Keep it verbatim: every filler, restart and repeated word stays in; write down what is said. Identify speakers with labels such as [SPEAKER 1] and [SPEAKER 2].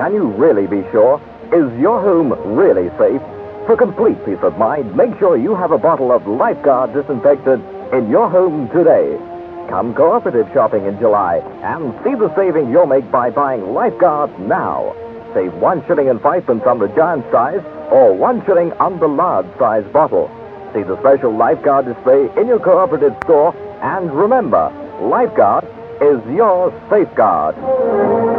[SPEAKER 1] can you really be sure? Is your home really safe? For complete peace of mind, make sure you have a bottle of Lifeguard disinfectant in your home today. Come cooperative shopping in July and see the saving you'll make by buying Lifeguard now. Save one shilling and fivepence on the giant size or one shilling on the large size bottle. See the special Lifeguard display in your cooperative store, and remember, Lifeguard is your safeguard.